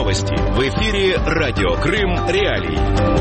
Новости. В эфире Радио Крым Реалии.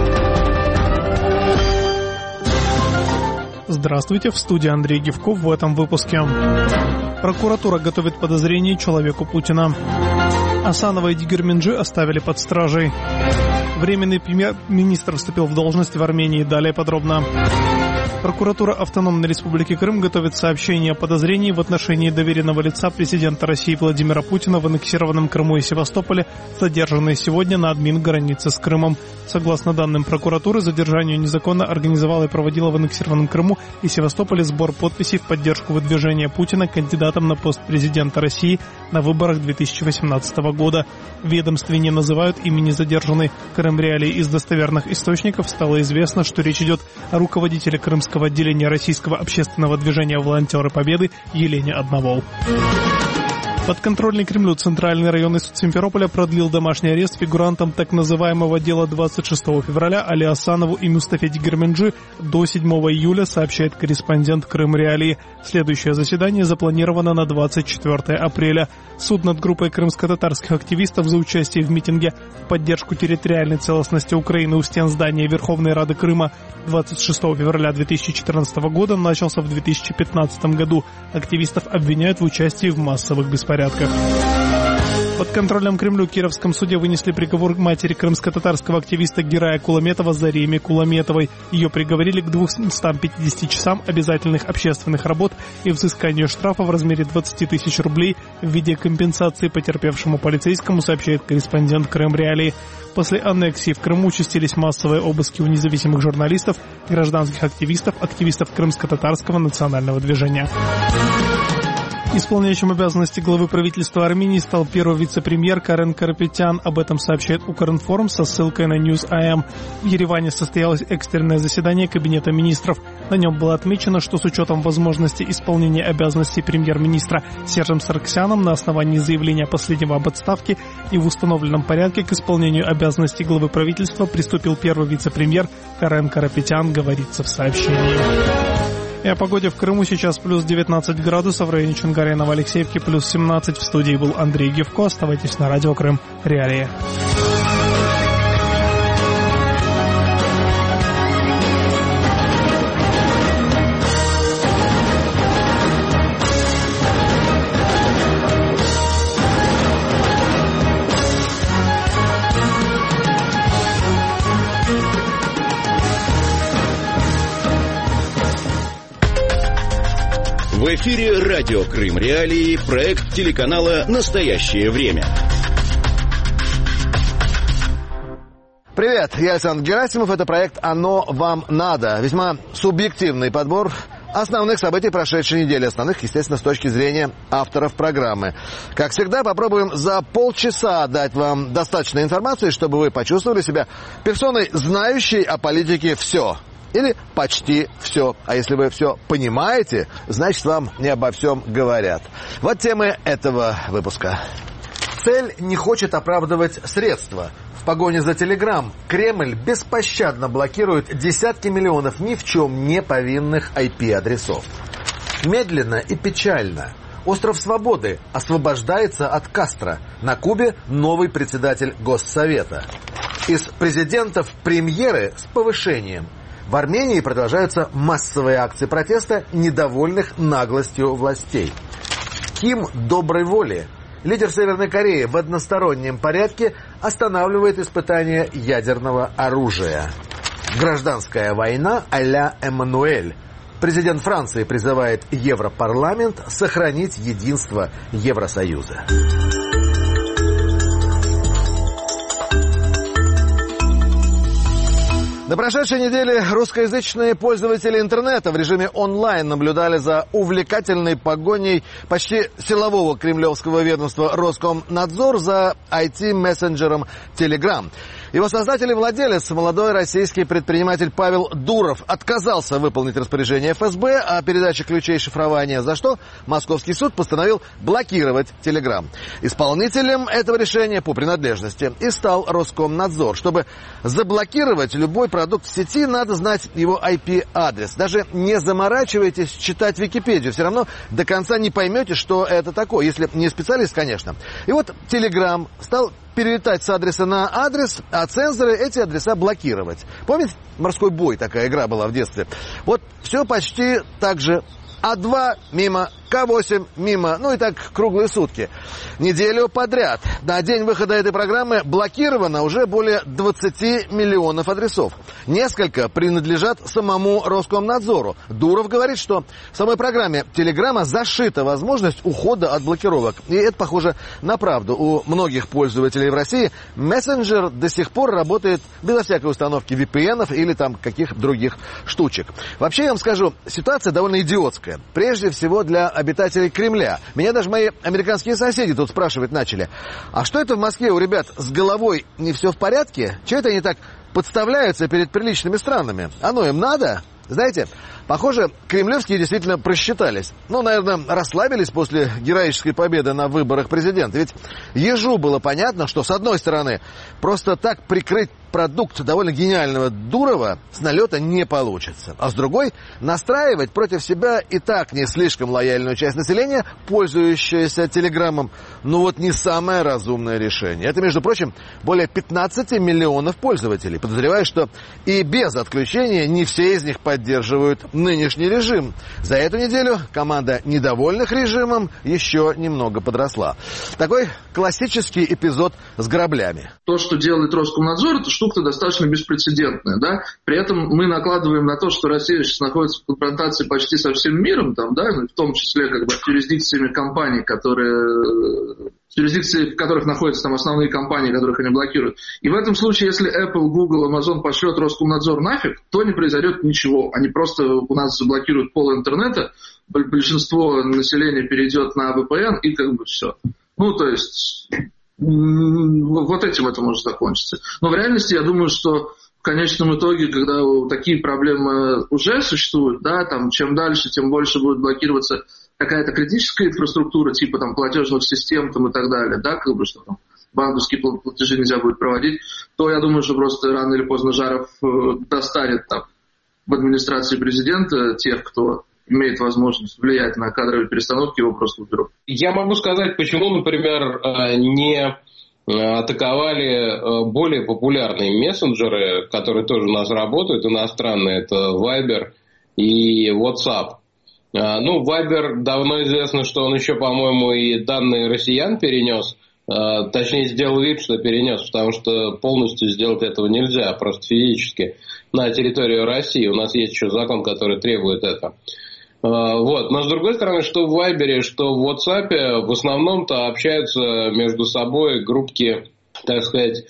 Здравствуйте, в студии Андрей Гевков в этом выпуске. Прокуратура готовит подозрение человеку Путина. Асанова и Дигерменджи оставили под стражей. Временный премьер-министр вступил в должность в Армении. Далее подробно. Прокуратура Автономной Республики Крым готовит сообщение о подозрении в отношении доверенного лица президента России Владимира Путина в аннексированном Крыму и Севастополе, задержанные сегодня на админ-границе с Крымом. Согласно данным прокуратуры, задержанию незаконно организовала и проводила в аннексированном Крыму и Севастополе сбор подписей в поддержку выдвижения Путина кандидатом на пост президента России на выборах 2018 года. В ведомстве не называют имени задержанной. Крым Реалии из достоверных источников стало известно, что речь идет о руководителе крымского отделения Российского общественного движения «Волонтеры Победы» Елене Одновол. Подконтрольный Кремлю Центральный районный суд Симферополя продлил домашний арест фигурантам так называемого дела 26 февраля Али Асанову и Мустафе Дигерменджи до 7 июля, сообщает корреспондент Крым Реалии. Следующее заседание запланировано на 24 апреля. Суд над группой крымско-татарских активистов за участие в митинге в поддержку территориальной целостности Украины у стен здания Верховной Рады Крыма 26 февраля 2014 года начался в 2015 году. Активистов обвиняют в участии в массовых беспорядках. Под контролем Кремлю в Кировском суде вынесли приговор матери крымско-татарского активиста Герая Куламетова Зареме Куламетовой. Ее приговорили к 250 часам обязательных общественных работ и взысканию штрафа в размере 20 тысяч рублей в виде компенсации потерпевшему полицейскому, сообщает корреспондент Крым Реалии. После аннексии в Крыму участились массовые обыски у независимых журналистов, гражданских активистов, активистов крымско-татарского национального движения. Исполняющим обязанности главы правительства Армении стал первый вице-премьер Карен Карапетян. Об этом сообщает Укринформ со ссылкой на News.am. В Ереване состоялось экстренное заседание Кабинета министров. На нем было отмечено, что с учетом возможности исполнения обязанностей премьер-министра Сержем Сарксяном на основании заявления последнего об отставке и в установленном порядке к исполнению обязанностей главы правительства приступил первый вице-премьер Карен Карапетян, говорится в сообщении. И о погоде в Крыму сейчас плюс 19 градусов, в районе Чонгаре и Новоалексеевки плюс 17. В студии был Андрей Гевко. Оставайтесь на Радио Крым Реалии. В эфире Радио Крым Реалии, проект телеканала «Настоящее время». Привет, я Александр Герасимов. Это проект «Оно вам надо». Весьма субъективный подбор основных событий прошедшей недели. Основных, естественно, с точки зрения авторов программы. Как всегда, попробуем за полчаса дать вам достаточно информации, чтобы вы почувствовали себя персоной, знающей о политике все. Или почти все. А если вы все понимаете, значит, вам не обо всем говорят. Вот темы этого выпуска. Цель не хочет оправдывать средства. В погоне за Телеграм Кремль беспощадно блокирует десятки миллионов ни в чем не повинных IP-адресов. Медленно и печально. Остров Свободы освобождается от Кастро. На Кубе новый председатель Госсовета. Из президентов премьеры с повышением. В Армении продолжаются массовые акции протеста недовольных наглостью властей. Ким доброй воли. Лидер Северной Кореи в одностороннем порядке останавливает испытания ядерного оружия. Гражданская война а-ля Эммануэль. Президент Франции призывает Европарламент сохранить единство Евросоюза. На прошедшей неделе русскоязычные пользователи интернета в режиме онлайн наблюдали за увлекательной погоней почти силового кремлевского ведомства Роскомнадзор за IT-мессенджером Telegram. Его создатель и владелец, молодой российский предприниматель Павел Дуров, отказался выполнить распоряжение ФСБ о передаче ключей шифрования, за что московский суд постановил блокировать Telegram. Исполнителем этого решения по принадлежности и стал Роскомнадзор. Чтобы заблокировать любой продукт в сети, надо знать его IP-адрес. Даже не заморачивайтесь читать Википедию. Все равно до конца не поймете, что это такое, если не специалист, конечно. И вот Telegram стал перелетать с адреса на адрес, а цензоры эти адреса блокировать. Помните, «Морской бой» такая игра была в детстве? Вот все почти так же. А2 мимо, К8 мимо, ну и так круглые сутки. Неделю подряд. На день выхода этой программы блокировано уже более 20 миллионов адресов. Несколько принадлежат самому Роскомнадзору. Дуров говорит, что в самой программе Телеграма зашита возможность ухода от блокировок. И это похоже на правду. У многих пользователей в России мессенджер до сих пор работает безо всякой установки VPN-ов или там каких-то других штучек. Вообще, я вам скажу, ситуация довольно идиотская. Прежде всего для обитателей Кремля. Меня даже мои американские соседи тут спрашивать начали. А что это в Москве у ребят с головой не все в порядке? Чего это они так подставляются перед приличными странами? Оно им надо? Знаете, похоже, кремлевские действительно просчитались. Ну, наверное, расслабились после героической победы на выборах президента. Ведь ежу было понятно, что, с одной стороны, просто так прикрыть продукт довольно гениального Дурова с налета не получится. А с другой, настраивать против себя и так не слишком лояльную часть населения, пользующуюся Телеграммом, ну вот не самое разумное решение. Это, между прочим, более 15 миллионов пользователей. Подозреваю, что и без отключения не все из них поддерживают нынешний режим. За эту неделю команда недовольных режимом еще немного подросла. Такой классический эпизод с граблями. То, что делает Роскомнадзор, это штука достаточно беспрецедентная. Да? При этом мы накладываем на то, что Россия сейчас находится в конфронтации почти со всем миром, там, да, в том числе как бы юрисдикциями компаний, юрисдикции, в которых находятся там основные компании, которых они блокируют. И в этом случае, если Apple, Google, Amazon пошлет Роскомнадзор нафиг, то не произойдет ничего. Они просто у нас заблокируют пол интернета, большинство населения перейдет на VPN и как бы все. Ну, то есть, вот этим это может закончиться. Но в реальности я думаю, что в конечном итоге, когда такие проблемы уже существуют, да, там, чем дальше, тем больше будет блокироваться какая-то критическая инфраструктура, типа там платежных систем там, и так далее, да, как бы что там банковские платежи нельзя будет проводить, то я думаю, что просто рано или поздно Жаров достанет там в администрации президента тех, кто имеет возможность влиять на кадровые перестановки, его просто уберут. Я могу сказать, почему, например, не атаковали более популярные мессенджеры, которые тоже у нас работают, иностранные, это Viber и WhatsApp. Ну, Viber давно известно, что он еще, по-моему, и данные россиян перенес, точнее, сделал вид, что перенес, потому что полностью сделать этого нельзя, просто физически, на территорию России. У нас есть еще закон, который требует это. Вот. Но с другой стороны, что в Viber, что в WhatsApp в основном-то общаются между собой группки, так сказать,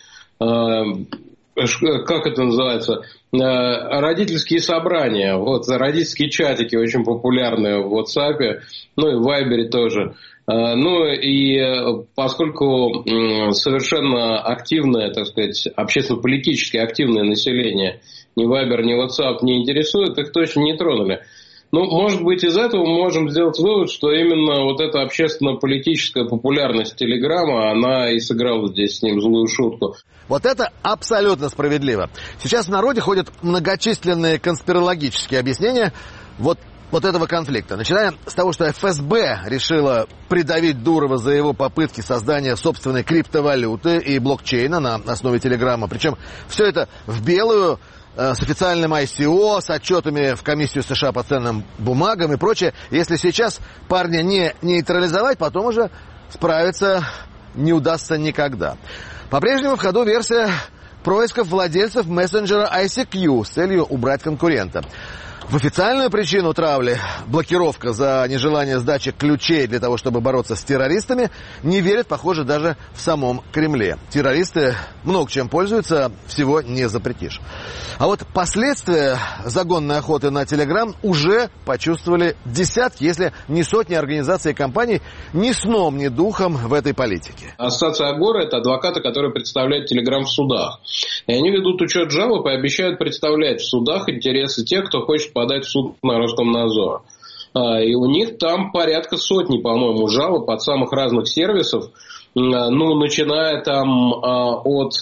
как это называется, родительские собрания. Вот родительские чатики очень популярные в WhatsApp, ну и в Viber тоже. Ну и поскольку совершенно активное, так сказать, общественно-политически активное население ни Viber, ни WhatsApp не интересует, их точно не тронули. Ну, может быть, из этого мы можем сделать вывод, что именно вот эта общественно-политическая популярность Телеграма, она и сыграла здесь с ним злую шутку. Вот это абсолютно справедливо. Сейчас в народе ходят многочисленные конспирологические объяснения вот этого конфликта. Начиная с того, что ФСБ решила придавить Дурова за его попытки создания собственной криптовалюты и блокчейна на основе Телеграма. Причем все это в белую, с официальным ICO, с отчетами в комиссию США по ценным бумагам и прочее. Если сейчас парня не нейтрализовать, потом уже справиться не удастся никогда. По-прежнему в ходу версия происков владельцев мессенджера ICQ с целью убрать конкурента. В официальную причину травли, блокировка за нежелание сдачи ключей для того, чтобы бороться с террористами, не верят, похоже, даже в самом Кремле. Террористы много чем пользуются, всего не запретишь. А вот последствия загонной охоты на Телеграм уже почувствовали десятки, если не сотни организаций и компаний ни сном, ни духом в этой политике. Ассоциация Агора – это адвокаты, которые представляют Телеграм в судах. И они ведут учет жалоб и обещают представлять в судах интересы тех, кто хочет подать в суд на Роскомнадзор. И у них там порядка сотни, по-моему, жалоб от самых разных сервисов, ну, начиная там от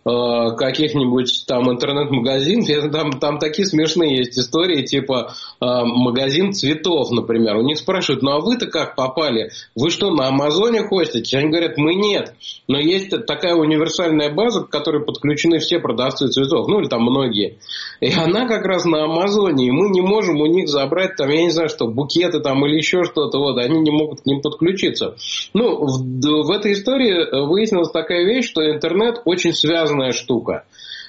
каких-нибудь там интернет-магазинов, там такие смешные есть истории, типа магазин цветов, например. У них спрашивают, ну а вы-то как попали? Вы что, на Амазоне хостите? Они говорят, мы нет. Но есть такая универсальная база, к которой подключены все продавцы цветов, ну или там многие. И она как раз на Амазоне, и мы не можем у них забрать там, я не знаю, что, букеты там или еще что-то, вот, они не могут к ним подключиться. Ну, в этой истории выяснилась такая вещь, что интернет очень связанная штука.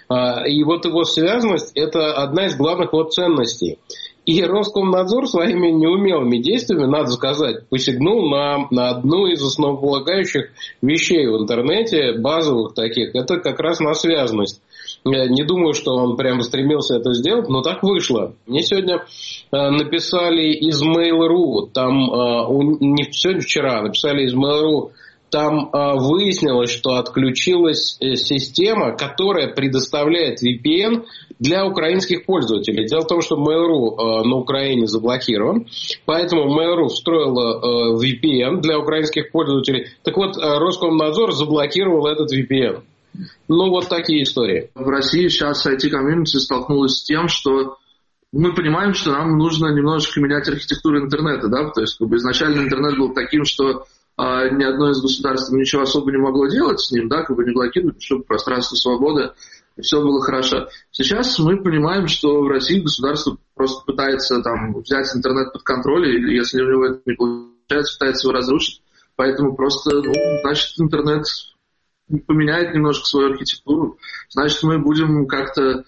И вот его связанность – это одна из главных вот ценностей. И Роскомнадзор своими неумелыми действиями, надо сказать, посягнул на одну из основополагающих вещей в интернете, базовых таких, это как раз на связанность. Я не думаю, что он прямо стремился это сделать, но так вышло. Мне сегодня написали из Mail.ru, не сегодня, вчера, написали из Mail.ru, там выяснилось, что отключилась система, которая предоставляет VPN для украинских пользователей. Дело в том, что Mail.ru на Украине заблокирован, поэтому Mail.ru встроила VPN для украинских пользователей. Так вот, Роскомнадзор заблокировал этот VPN. Ну, вот такие истории. В России сейчас IT-комьюнити столкнулась с тем, что мы понимаем, что нам нужно немножечко менять архитектуру интернета, да, то есть изначально интернет был таким, что ни одно из государств ничего особо не могло делать с ним, да, не блокировать, чтобы пространство свободы, и все было хорошо. Сейчас мы понимаем, что в России государство просто пытается там взять интернет под контроль, и если у него это не получается, пытается его разрушить. Поэтому просто, значит, интернет поменяет немножко свою архитектуру, значит, мы будем как-то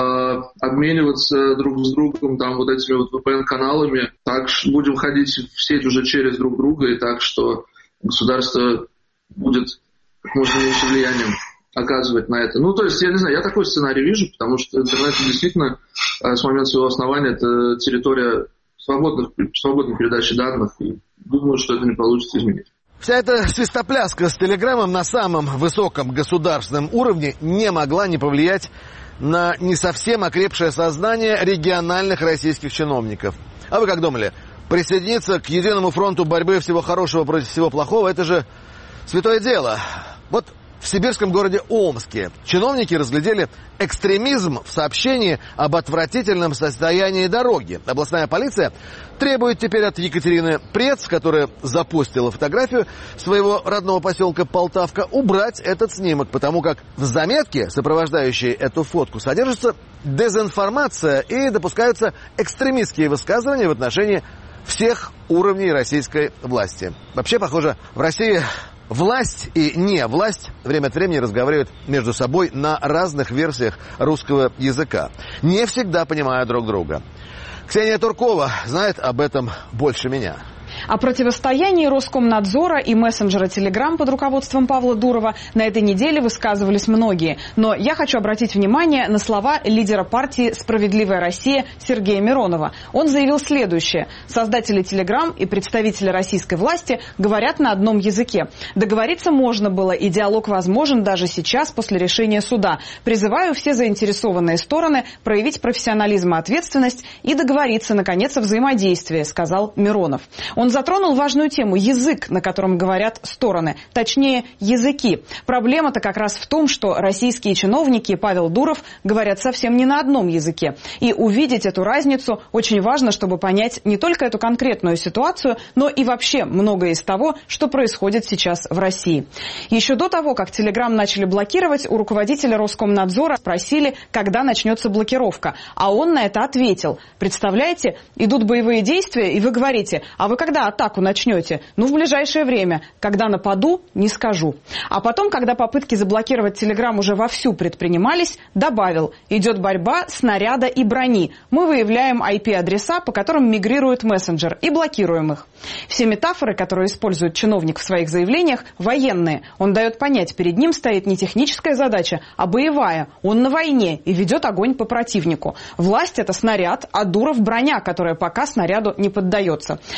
обмениваться друг с другом там вот этими вот VPN-каналами, так будем ходить в сеть уже через друг друга, и так, что государство будет как можно меньше влиянием оказывать на это. Ну, то есть, я не знаю, я такой сценарий вижу, потому что интернет действительно с момента своего основания это территория свободной передачи данных, и думаю, что это не получится изменить. Вся эта свистопляска с Телеграмом на самом высоком государственном уровне не могла не повлиять на не совсем окрепшее сознание региональных российских чиновников. А вы как думали? Присоединиться к единому фронту борьбы всего хорошего против всего плохого – это же святое дело. Вот в сибирском городе Омске чиновники разглядели экстремизм в сообщении об отвратительном состоянии дороги. Областная полиция требует теперь от Екатерины Прец, которая запостила фотографию своего родного поселка Полтавка, убрать этот снимок, потому как в заметке, сопровождающей эту фотку, содержится дезинформация и допускаются экстремистские высказывания в отношении всех уровней российской власти. Вообще, похоже, в России власть и не власть время от времени разговаривают между собой на разных версиях русского языка, не всегда понимая друг друга. Ксения Туркова знает об этом больше меня. О противостоянии Роскомнадзора и мессенджера Telegram под руководством Павла Дурова на этой неделе высказывались многие. Но я хочу обратить внимание на слова лидера партии «Справедливая Россия» Сергея Миронова. Он заявил следующее. Создатели Telegram и представители российской власти говорят на одном языке. Договориться можно было, и диалог возможен даже сейчас после решения суда. Призываю все заинтересованные стороны проявить профессионализм и ответственность и договориться, наконец, о взаимодействии, сказал Миронов. Он затронул важную тему – язык, на котором говорят стороны, точнее, языки. Проблема-то как раз в том, что российские чиновники и Павел Дуров говорят совсем не на одном языке. И увидеть эту разницу очень важно, чтобы понять не только эту конкретную ситуацию, но и вообще многое из того, что происходит сейчас в России. Еще до того, как Telegram начали блокировать, у руководителя Роскомнадзора спросили, когда начнется блокировка. А он на это ответил. Представляете, идут боевые действия, и вы говорите, а вы когда атаку начнете? Ну, в ближайшее время. Когда нападу, не скажу. А потом, когда попытки заблокировать Telegram уже вовсю предпринимались, добавил, идет борьба снаряда и брони. Мы выявляем IP-адреса, по которым мигрирует мессенджер, и блокируем их. Все метафоры, которые использует чиновник в своих заявлениях, военные. Он дает понять, перед ним стоит не техническая задача, а боевая. Он на войне и ведет огонь по противнику. Власть – это снаряд, а Дуров – броня, которая пока снаряду не поддается. А боевые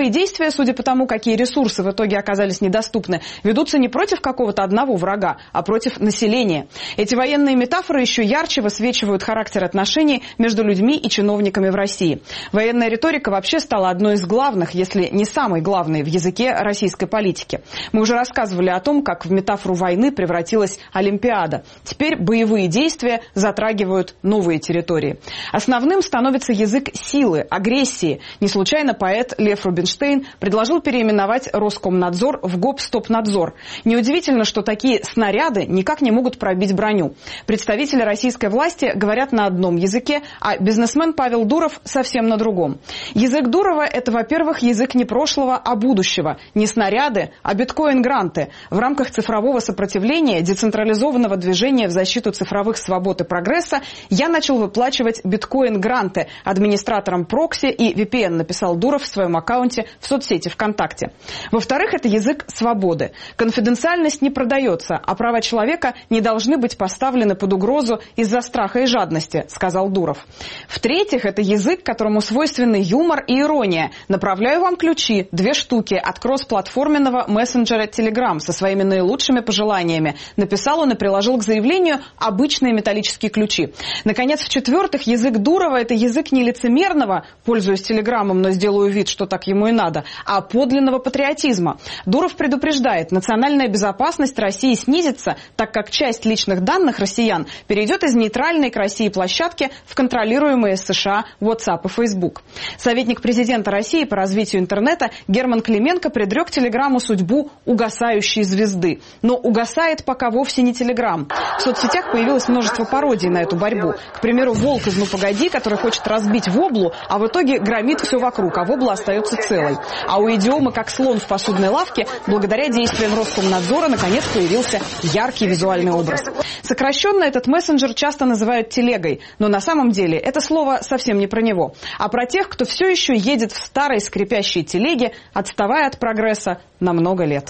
боевые действия, судя по тому, какие ресурсы в итоге оказались недоступны, ведутся не против какого-то одного врага, а против населения. Эти военные метафоры еще ярче высвечивают характер отношений между людьми и чиновниками в России. Военная риторика вообще стала одной из главных, если не самой главной в языке российской политики. Мы уже рассказывали о том, как в метафору войны превратилась Олимпиада. Теперь боевые действия затрагивают новые территории. Основным становится язык силы, агрессии. Не случайно поэт Лев Рубинштейн предложил переименовать Роскомнадзор в Гопстопнадзор. Неудивительно, что такие снаряды никак не могут пробить броню. Представители российской власти говорят на одном языке, а бизнесмен Павел Дуров совсем на другом. Язык Дурова – это, во-первых, язык не прошлого, а будущего. Не снаряды, а биткоин-гранты. В рамках цифрового сопротивления, децентрализованного движения в защиту цифровых свобод и прогресса я начал выплачивать биткоин-гранты администраторам прокси и VPN, написал Дуров в своем аккаунте в соцсети ВКонтакте. Во-вторых, это язык свободы. Конфиденциальность не продается, а права человека не должны быть поставлены под угрозу из-за страха и жадности, сказал Дуров. В-третьих, это язык, которому свойственны юмор и ирония. Направляю вам ключи, 2 штуки от кроссплатформенного мессенджера Telegram со своими наилучшими пожеланиями. Написал он и приложил к заявлению обычные металлические ключи. Наконец, в-четвертых, язык Дурова – это язык не лицемерного, пользуюсь Телеграмом, но сделаю вид, что так ему и надо, а подлинного патриотизма. Дуров предупреждает, национальная безопасность России снизится, так как часть личных данных россиян перейдет из нейтральной к России площадки в контролируемые США WhatsApp и Facebook. Советник президента России по развитию интернета Герман Клименко предрек Телеграму судьбу угасающей звезды. Но угасает пока вовсе не Телеграм. В соцсетях появилось множество пародий на эту борьбу. К примеру, волк из «Ну погоди», который хочет разбить воблу, а в итоге громит все вокруг, а вобла остается целой. А у идиомы «как слон в посудной лавке» благодаря действиям Роскомнадзора наконец появился яркий визуальный образ. Сокращенно этот мессенджер часто называют телегой, но на самом деле это слово совсем не про него, а про тех, кто все еще едет в старой скрипящей телеге, отставая от прогресса на много лет.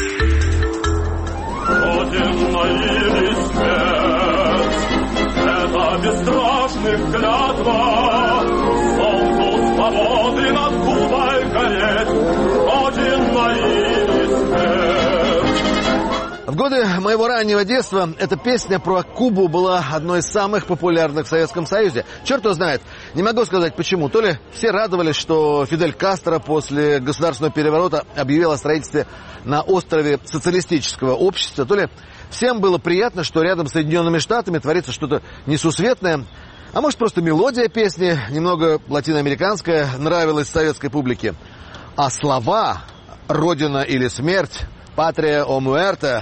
Это бесстрашных клятва, солнцу свободы над Кубой гореть, Родина и смерть. В годы моего раннего детства эта песня про Кубу была одной из самых популярных в Советском Союзе. Черт его знает, не могу сказать почему. То ли все радовались, что Фидель Кастро после государственного переворота объявил о строительстве на острове социалистического общества, то ли всем было приятно, что рядом с Соединенными Штатами творится что-то несусветное. А может, просто мелодия песни, немного латиноамериканская, нравилась советской публике. А слова «Родина или смерть», «Патрия о муэрте»,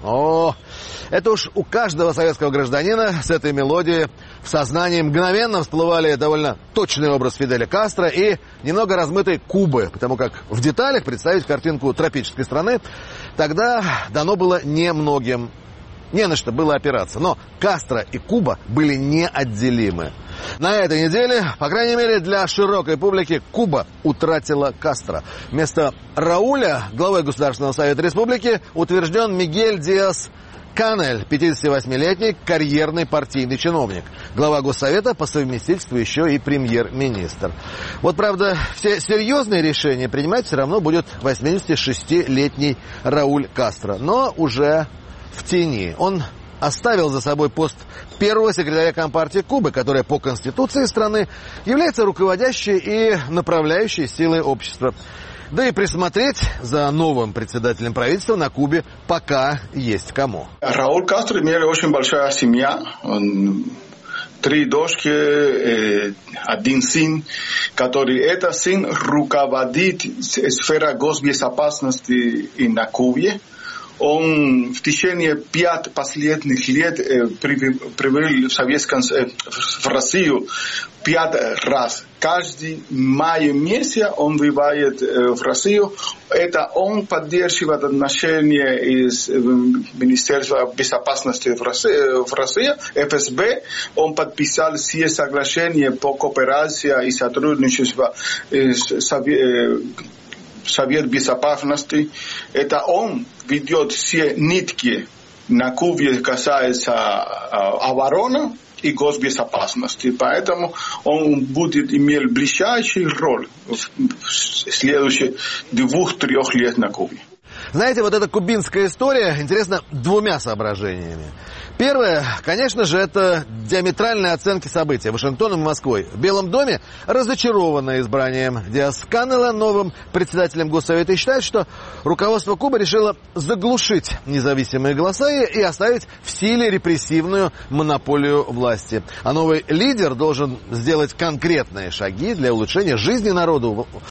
это уж у каждого советского гражданина с этой мелодией в сознании мгновенно всплывали довольно точный образ Фиделя Кастро и немного размытой Кубы, потому как в деталях представить картинку тропической страны тогда дано было немногим. Не на что было опираться. Но Кастро и Куба были неотделимы. На этой неделе, по крайней мере для широкой публики, Куба утратила Кастро. Вместо Рауля главой Государственного совета республики утвержден Мигель Диас-Канель, 58-летний карьерный партийный чиновник. Глава Госсовета по совместительству еще и премьер-министр. Вот, правда, все серьезные решения принимать все равно будет 86-летний Рауль Кастро. Но уже в тени. Он оставил за собой пост первого секретаря Компартии Кубы, которая по конституции страны является руководящей и направляющей силой общества. Да и присмотреть за новым председателем правительства на Кубе пока есть кому. Рауль Кастро имел очень большая семья. 3 дочки, 1 сын, который этот сын руководит сферой госбезопасности на Кубе. Он в течение 5 последних лет привел в Россию 5 раз. Каждый май месяц он бывает в Россию. Это он поддерживает отношения из Министерства безопасности в России, ФСБ. Он подписал все соглашения по кооперации и сотрудничеству Совет Безопасности. Это он ведет все нитки на Кубе, касается обороны и госбезопасности. Поэтому он будет иметь ближайшую роль в следующие 2-3 лет на Кубе. Знаете, вот эта кубинская история интересна двумя соображениями. Первое, конечно же, это диаметральные оценки событий Вашингтоном и Москвой. В Белом доме разочарованы избранием Диас-Канела новым председателем Госсовета и считают, что руководство Кубы решило заглушить независимые голоса и оставить в силе репрессивную монополию власти. А новый лидер должен сделать конкретные шаги для улучшения жизни народу